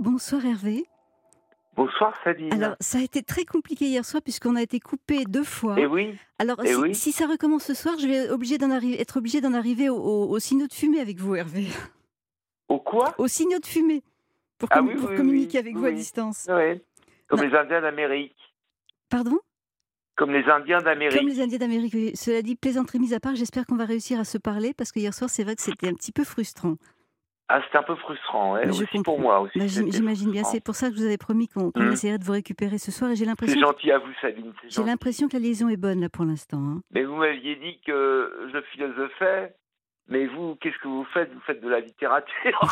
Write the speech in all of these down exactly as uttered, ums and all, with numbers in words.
Bonsoir Hervé. Bonsoir Alors, Sabine. ça a été très compliqué hier soir puisqu'on a été coupé deux Eh fois. oui, Alors, eh si, oui. si ça recommence ce soir, je vais obligé d'en arri- être obligée d'en arriver au, au, au signaux de fumée avec vous, Hervé. Au quoi? Au signaux de fumée pour, Ah commu- oui, pour oui, communiquer oui, avec oui, vous à oui. distance. Ouais. Comme Non, les Indiens d'Amérique. pardon. Comme les Indiens Comme d'Amérique. les Indiens d'Amérique. Oui. Cela dit, plaisanterie mise à part, j'espère qu'on va réussir à se parler parce que hier soir, c'est vrai que c'était un petit peu frustrant. Ah, c'était un peu frustrant, ouais. Je Aussi pour comprends. moi, aussi, Bah, j'im- c'était j'imagine bien. frustrant. C'est pour ça que je vous avais promis qu'on qu'on Hmm. essaierait de vous récupérer ce soir et j'ai C'est l'impression que, gentil à vous, Sabine, c'est j'ai gentil. l'impression que la liaison est bonne là pour l'instant, hein. Mais vous m'aviez dit que je philosophais. Mais vous, qu'est-ce que vous faites? Vous faites de la littérature.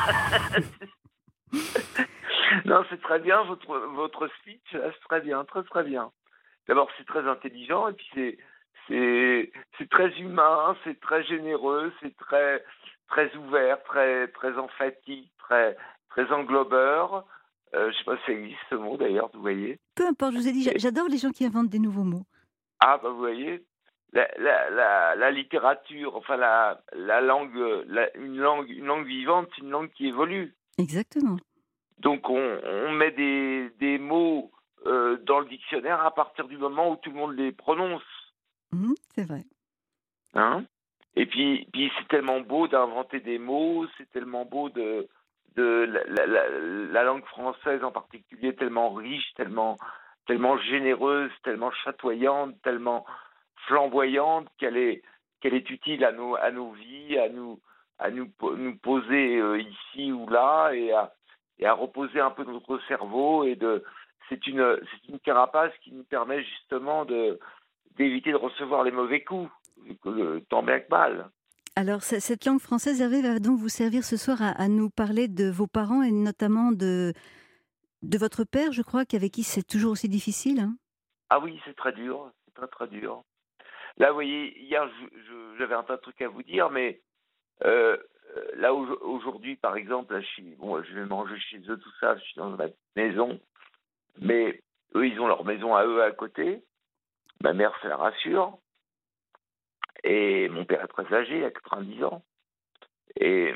Non, c'est très bien, votre, votre speech, là, c'est très bien, très très bien. D'abord, c'est très intelligent, et puis c'est, c'est, c'est très humain, c'est très généreux, c'est très, très ouvert, très, très emphatique, très, très englobeur. Euh, je sais pas si ça existe ce mot d'ailleurs, vous voyez. Peu importe, je vous ai dit, j'a- Et- j'adore les gens qui inventent des nouveaux mots. ah, bah vous voyez, la, la, la, la littérature, enfin la, la langue, la- une langue, une langue vivante, c'est une langue qui évolue. Exactement. Donc on, on met des, des mots euh, dans le dictionnaire à partir du moment où tout le monde les prononce. Mhm, c'est vrai. Hein. Et puis, puis c'est tellement beau d'inventer des mots, c'est tellement beau de, de la, la, la, la langue française en particulier, tellement riche, tellement, tellement généreuse, tellement chatoyante, tellement flamboyante qu'elle est, qu'elle est utile à nos, à nos vies, à nous, à nous, po- nous poser euh, ici ou là et à, et à reposer un peu notre cerveau. Et de, c'est une, c'est une carapace qui nous permet justement de, d'éviter de recevoir les mauvais coups, euh, tant bien que mal. Alors, ce- cette langue française, Hervé, va donc vous servir ce soir à, à nous parler de vos parents et notamment de, de votre père, je crois, qu'avec qui c'est toujours aussi difficile, hein. Ah oui, c'est très dur, c'est très très dur. Là, vous voyez, hier, je- je- j'avais un tas de trucs à vous dire, mais euh, euh, là, au- aujourd'hui, par exemple, là, je, suis, bon, je vais manger chez eux, tout ça, je suis dans ma maison, mais eux, ils ont leur maison à eux à côté. Ma mère, ça la rassure. Et mon père est très âgé, il a quatre-vingt-dix ans. Et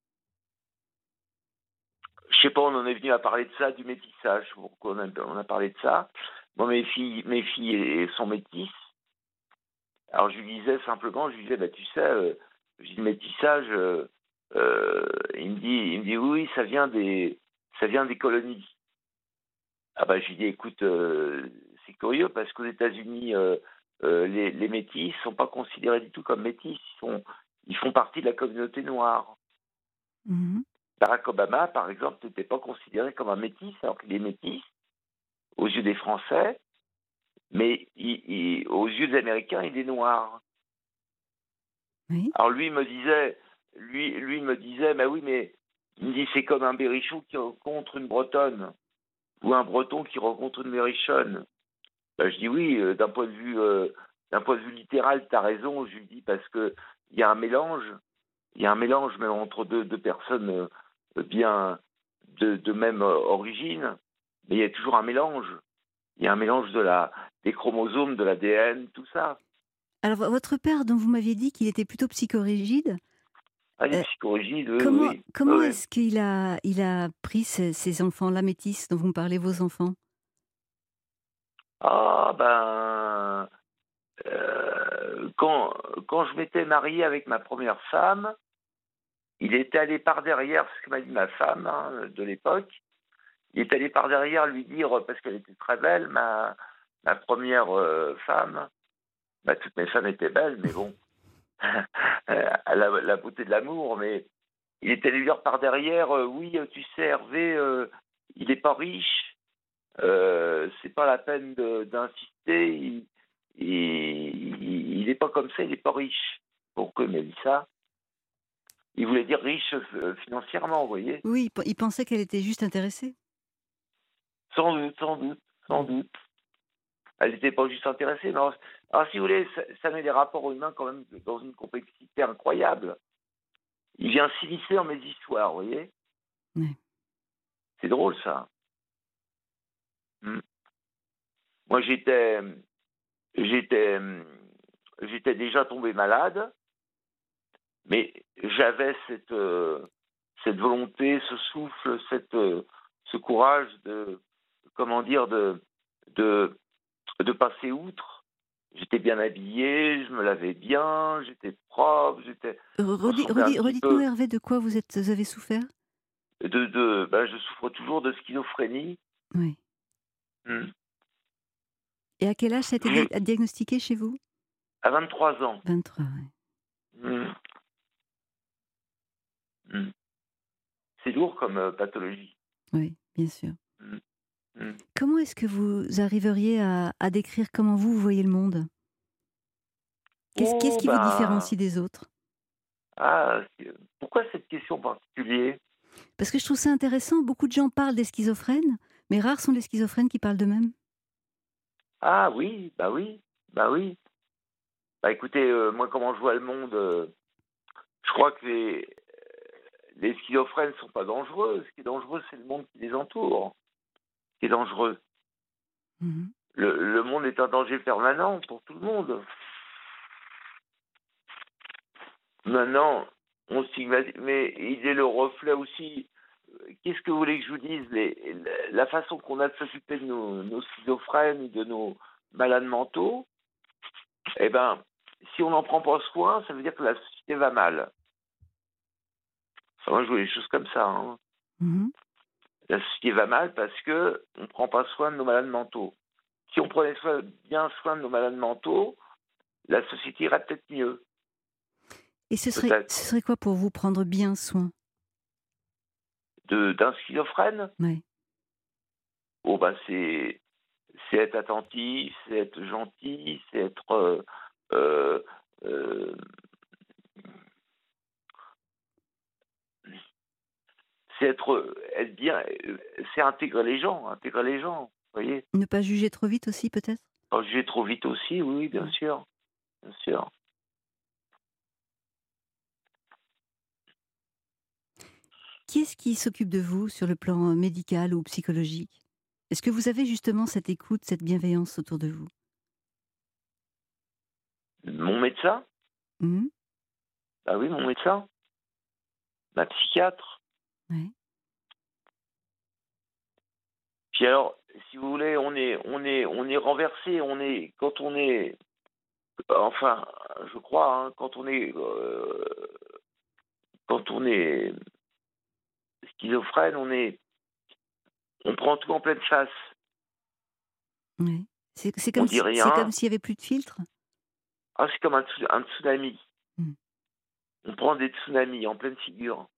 je sais pas, on en est venu à parler de ça, du métissage. Pourquoi on a, on a parlé de ça? Moi, mes filles, mes filles sont métisses. Alors, je lui disais simplement, je lui disais, bah, tu sais, euh, je dis, le métissage, euh, euh, il me dit, il me dit, oui, oui, ça vient des, ça vient des colonies. Ah bah, je lui dis, écoute, euh, c'est curieux parce qu'aux États-Unis, euh, euh, les, les métis sont pas considérés du tout comme métis. Ils sont, ils font partie de la communauté noire. Mhm. Barack Obama, par exemple, n'était pas considéré comme un métis, alors qu'il est métis aux yeux des Français, mais il, il, aux yeux des Américains, il est noir. Oui. Alors lui, il me disait, lui, lui il me disait, bah oui, mais il me dit, c'est comme un Berrichon qui rencontre une Bretonne, ou un Breton qui rencontre une Berrichonne. Ben, je dis oui, euh, d'un point de vue, euh, d'un point de vue littéral, tu as raison, je lui dis, parce que il y a un mélange, il y a un mélange même entre deux, deux personnes euh, bien de, de même euh, origine, mais il y a toujours un mélange. Il y a un mélange de la, des chromosomes, de l'A D N, tout ça. Alors, vo- votre père, dont vous m'aviez dit qu'il était plutôt psychorigide, Ah, les euh, psychorigides, oui, comment, oui, oui. comment oui. est-ce qu'il a, il a pris ces, ces enfants-là métis dont vous me parlez, vos enfants? Ah, ben, euh, quand, quand je m'étais marié avec ma première femme, il était allé par derrière, ce que m'a dit ma femme hein, de l'époque, il est allé par derrière lui dire, parce qu'elle était très belle, ma, ma première euh, femme, bah, toutes mes femmes étaient belles, mais bon, à la, la beauté de l'amour, mais il est allé lui dire par derrière, euh, oui, tu sais, Hervé, euh, il n'est pas riche, euh, c'est pas la peine de- d'insister, il, il, il n'est pas comme ça, il n'est pas riche. Pourquoi il m'a dit ça? Il voulait dire riche euh, financièrement, vous voyez? Oui, il pe- il pensait qu'elle était juste intéressée. Sans doute, sans doute, sans Mhm. doute. Elle n'était pas juste intéressée. Mais alors, alors, si vous voulez, ça, ça met les rapports humains quand même dans une complexité incroyable. Il vient s'immiscer dans mes histoires, vous voyez. Ouais. C'est drôle, ça. Hmm. Moi, j'étais, j'étais, j'étais déjà tombé malade, mais j'avais cette, euh, cette volonté, ce souffle, cette, euh, ce courage de, comment dire, de, de, de passer outre. J'étais bien habillé, je me lavais bien, j'étais propre, j'étais, je Redis- ressemblais un redis- petit Redites-nous, peu Hervé, de quoi vous, êtes, vous avez souffert? de, de ben, je souffre toujours de schizophrénie. Oui. Hmm. Et à quel âge ça a été J'ai- dia- diagnostiqué chez vous? À vingt-trois ans. vingt-trois, oui. Hmm. Hmm. C'est lourd comme euh, pathologie. Oui, bien sûr. Hmm. Hmm. Comment est-ce que vous arriveriez à, à décrire comment vous, vous voyez le monde? Qu'est-ce, qu'est-ce Oh, qui vous ben, différencie des autres? ah, c'est- pourquoi cette question en particulier? Parce que je trouve ça intéressant, beaucoup de gens parlent des schizophrènes, mais rares sont les schizophrènes qui parlent d'eux-mêmes. Ah oui, bah oui, bah oui. Bah écoutez, euh, moi comment je vois le monde, euh, je crois que les, les schizophrènes sont pas dangereux. Ce qui est dangereux, c'est le monde qui les entoure, qui est dangereux. Mhm. Le, le monde est un danger permanent pour tout le monde. Maintenant, on stigmatise, mais il est le reflet aussi. Qu'est-ce que vous voulez que je vous dise? les, La façon qu'on a de s'occuper de nos, nos schizophrènes, de nos malades mentaux, eh ben, si on n'en prend pas soin, ça veut dire que la société va mal. Enfin, moi, je vois les choses comme ça. Hein. Mhm. La société va mal parce que on ne prend pas soin de nos malades mentaux. Si on prenait soin- bien soin de nos malades mentaux, la société irait peut-être mieux. Et ce serait, Peut-être. ce serait quoi pour vous prendre bien soin? De, d'un schizophrène, Ouais. oh, bah, c'est, c'est être attentif, c'est être gentil, c'est être. Euh, euh, euh, c'est être, être bien, euh, c'est intégrer les gens, intégrer les gens, vous voyez. Ne pas juger trop vite aussi, peut-être? Quand je vais trop vite aussi, oui, oui, bien Ouais. sûr, bien sûr. Qui est-ce qui s'occupe de vous sur le plan euh, médical ou psychologique? Est-ce que vous avez justement cette écoute, cette bienveillance autour de vous? Mon médecin, Mhm. bah oui, mon médecin, ma psychiatre. Ouais. Puis alors, si vous voulez, on est, on est, on est renversé. On est quand on est, enfin, je crois, hein, quand on est, euh, quand on est schizophrène, on est, on prend tout en pleine face. Ouais. C'est, c'est On comme dit si, c'est comme rien. s'il y avait plus de filtre. Ah, c'est comme un, tsu- un tsunami. Mhm. On prend des tsunamis en pleine figure.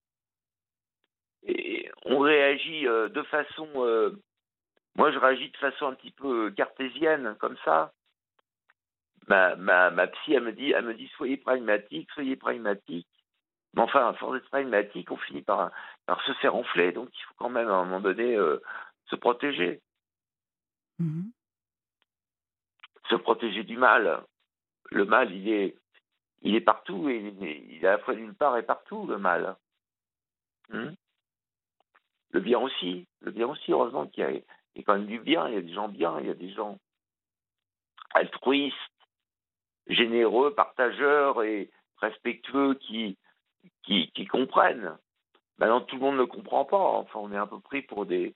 Et on réagit euh, de façon. euh, moi, je réagis de façon un petit peu cartésienne, comme ça. Ma, ma, ma psy, elle me dit, elle me dit, soyez pragmatique, soyez pragmatique. Mais enfin, à force d'être pragmatique, on finit par, par se faire enfler. Donc, il faut quand même, à un moment donné, euh, se protéger. Mhm. Se protéger du mal. Le mal, il est, il est partout. Et il est, il est à la fois nulle part et partout, le mal. Hmm. Le bien aussi. Le bien aussi, heureusement qu'il y a, il y a quand même du bien. Il y a des gens bien, il y a des gens altruistes, généreux, partageurs et respectueux qui, qui, qui comprennent. Maintenant, tout le monde ne comprend pas. Enfin, on est un peu pris pour des,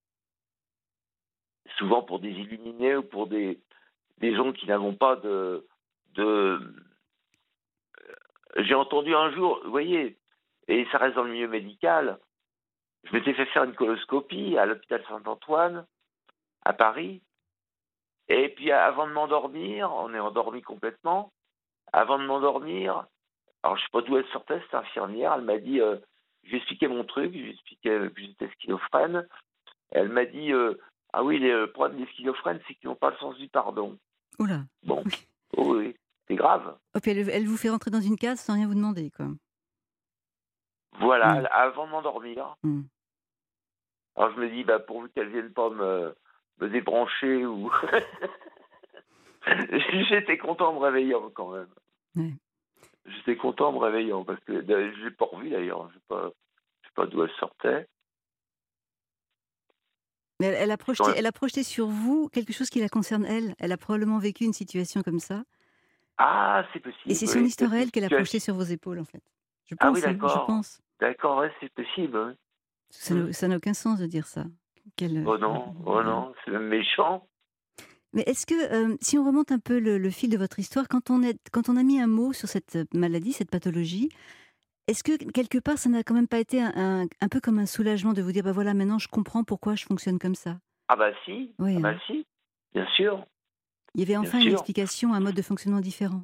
souvent pour des illuminés ou pour des, des gens qui n'avons pas de, de... J'ai entendu un jour, vous voyez, et ça reste dans le milieu médical, je m'étais fait faire une coloscopie à l'hôpital Saint-Antoine, à Paris, et puis avant de m'endormir, on est endormi complètement, avant de m'endormir, alors je sais pas d'où elle sortait, cette infirmière, elle m'a dit, euh, je lui ai expliqué mon truc, je lui ai expliqué que j'étais schizophrène, elle m'a dit, euh, ah oui, le problème des schizophrènes, c'est qu'ils n'ont pas le sens du pardon. Oula. Bon, oh oui, c'est grave. Oh, puis elle, elle vous fait rentrer dans une case sans rien vous demander, quoi. Voilà, Ouais. avant de m'endormir. Mhm. Alors je me dis, bah, pourvu qu'elle vienne pas me, me débrancher ou. J'étais content en me réveillant quand même. Ouais. J'étais content en me réveillant parce que euh, je l'ai pas revu d'ailleurs. Je sais pas, je sais pas d'où elle sortait. Mais elle, elle a C'est quand projeté, même- elle a projeté sur vous quelque chose qui la concerne elle. Elle a probablement vécu une situation comme ça. Ah, c'est Et c'est possible, son oui. histoire, Peut-être une elle, qu'elle a projeté situation. sur vos épaules, en fait. Je Ah oui, pense, hein, je d'accord. pense. D'accord, ouais, c'est possible. Oui. Ça Mmh. n'a ça n'a aucun sens de dire ça. Quel, Oh non, oh voilà. non, c'est même méchant. Mais est-ce que, hem, si on remonte un peu le le fil de votre histoire, quand on est quand on a mis un mot sur cette, maladie, cette pathologie, est-ce que quelque part ça n'a quand même pas été un un un peu comme un soulagement de vous dire: «Bah, voilà, maintenant je comprends pourquoi je fonctionne comme ça»? Ah bah si, Oui, ah bah hein. si, bien sûr, Il y avait bien enfin une sûr. explication, un mode de fonctionnement différent.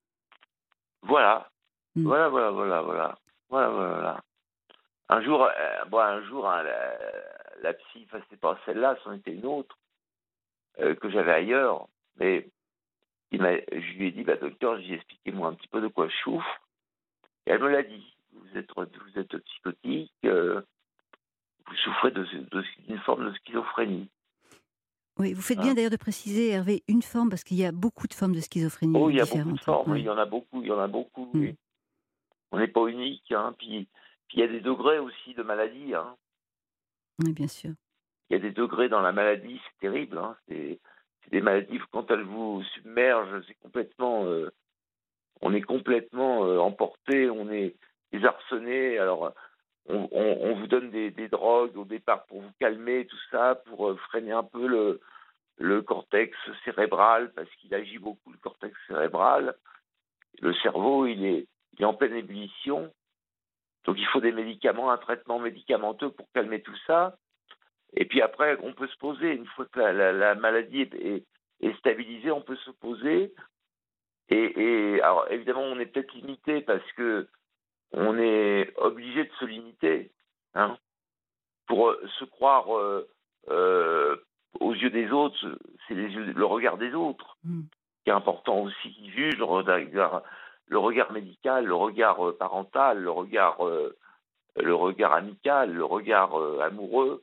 Voilà, Mmh. voilà, voilà, voilà, voilà. Voilà, voilà, voilà. Un jour, heu, bon, un jour, hein, la la psy, enfin, c'était pas celle-là, c'en était une autre, heu, que j'avais ailleurs, mais il m'a je lui ai dit: «Bah, docteur», j'ai dit: «Expliquez-moi un petit peu de quoi je souffre». Et elle me l'a dit: «Vous êtes vous êtes psychotique, heu, vous souffrez de de d'une forme de schizophrénie». Oui, vous faites bien Hein. d'ailleurs de préciser, Hervé, une forme, parce qu'il y a beaucoup de formes de Oh, schizophrénie il y a beaucoup de différentes, hein. formes, il Ouais. y en a beaucoup, il y en a beaucoup, Mmh. oui. On n'est pas unique, hein, puis puis il y a des degrés aussi de maladie, hein. Oui, bien sûr. Il y a des degrés dans la maladie, c'est terrible, hein. C'est c'est des maladies, quand elles vous submergent, c'est complètement, heu, on est complètement, heu, emporté, on est désarçonné. Alors, on on on vous donne des des drogues au départ pour vous calmer, tout ça, pour, heu, freiner un peu le le cortex cérébral, parce qu'il agit beaucoup, le cortex cérébral. Le cerveau, il est il est en pleine ébullition, donc il faut des médicaments, un traitement médicamenteux pour calmer tout ça. Et puis après, on peut se poser, une fois que la la la maladie est est est stabilisée, on peut se poser et et alors évidemment, on est peut-être limité parce qu'on est obligé de se limiter, hein, pour, heu, se croire, heu heu, aux yeux des autres, c'est les yeux le regard des autres Mmh. qui est important aussi, qui juge le regard le regard médical, le regard, heu, parental, le regard, heu, le regard amical, le regard, heu, amoureux.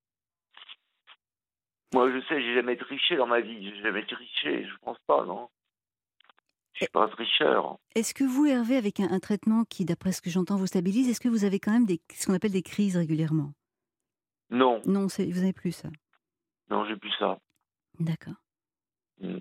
Moi, je sais, j'ai jamais triché dans ma vie, j'ai jamais triché, je pense pas, non. Je Et suis pas un tricheur. est-ce que vous, Hervé, avec un un traitement qui, d'après ce que j'entends, vous stabilise, est-ce que vous avez quand même des ce qu'on appelle des crises régulièrement? Non, Non, c'est vous avez plus ça? non, j'ai plus ça. D'accord. Mmh.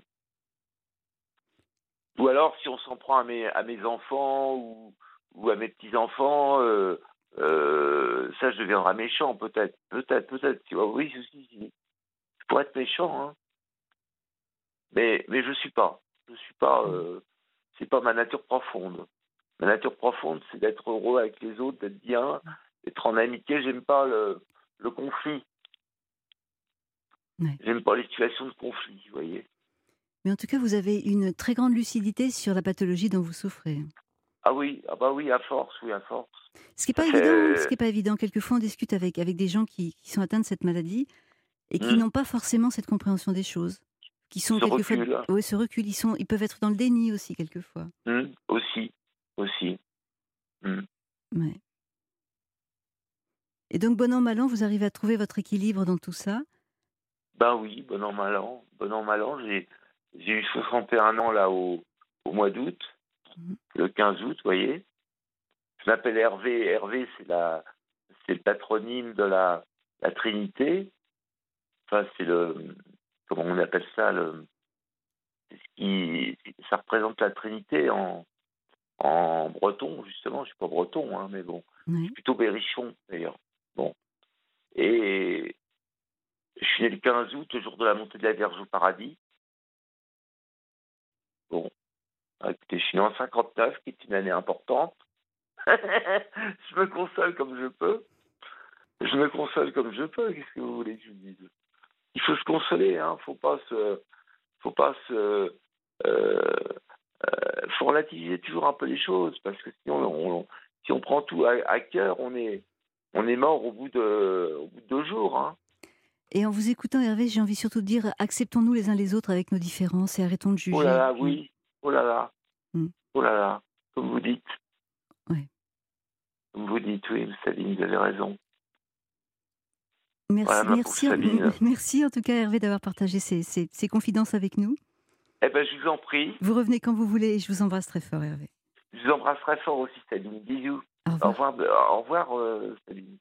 Ou alors si on s'en prend à mes à mes enfants ou ou à mes petits-enfants, heu heu, ça je deviendrai méchant peut-être, peut-être, peut-être, tu vois? Oui, si, si, si. Je pourrais être méchant, hein, mais mais je suis pas. Je suis pas, Mmh. heu, c'est pas ma nature profonde. Ma nature profonde, c'est d'être heureux avec les autres, d'être bien, d'être en amitié. J'aime pas le le conflit. Ouais. J'aime pas les situations de conflit, vous voyez? Mais en tout cas, vous avez une très grande lucidité sur la pathologie dont vous souffrez. Ah oui, ah bah oui, à force, oui, à force. Ce qui est Ça pas fait, évident, hein, ce qui heu est pas évident. Quelquefois, on discute avec avec des gens qui qui sont atteints de cette maladie et qui mmh, n'ont pas forcément cette compréhension des choses. Qui sont ce quelquefois, recul, ouais, ce recul, ils sont ils peuvent être dans le déni aussi quelquefois. mmh, aussi, aussi, mmh. Ouais. Et donc, bon an, mal an, vous arrivez à trouver votre équilibre dans tout ça? Ben oui, bon an, mal an, bon an, mal an, j'ai j'ai eu soixante et un ans là au au mois d'août, Mmh. le quinze août, vous voyez? Je m'appelle Hervé, Hervé c'est la c'est le patronyme de la la Trinité. Enfin, c'est le, comment on appelle ça? Le c'est ce qui ça représente la Trinité en en breton justement, je suis pas breton, hein, mais bon, je Ouais. suis plutôt berrichon d'ailleurs. Bon, et je suis né le quinze août, le jour de la montée de la Vierge au paradis. Bon, bah, écoutez, je suis né en cinquante-neuf, qui est une année importante. Je me console comme je peux. Je me console comme je peux, qu'est-ce que vous voulez que je vous dise? Il faut se consoler, hein, faut pas se faut pas se, heu heu, faut relativiser toujours un peu les choses parce que sinon on si on prend tout à à cœur, on est on est mort au bout de au bout de deux jours, hein. Et en vous écoutant, Hervé, j'ai envie surtout de dire: acceptons-nous les uns les autres avec nos différences et arrêtons de Oh là juger. là, Mmh. oui, oh là là, Mmh. oh là là, comme vous dites, Ouais. comme vous dites, oui, Sabine, vous avez raison. Voilà Merci ma pauvre merci en Sabine. merci en tout cas, Hervé, d'avoir partagé ces ces ces confidences avec nous. Eh ben, je vous en prie. Vous revenez quand vous voulez et je vous embrasse très fort, Hervé. Je vous embrasse très fort aussi, Sabine. Bisous. Au Au revoir. revoir, au revoir, heu, Sabine.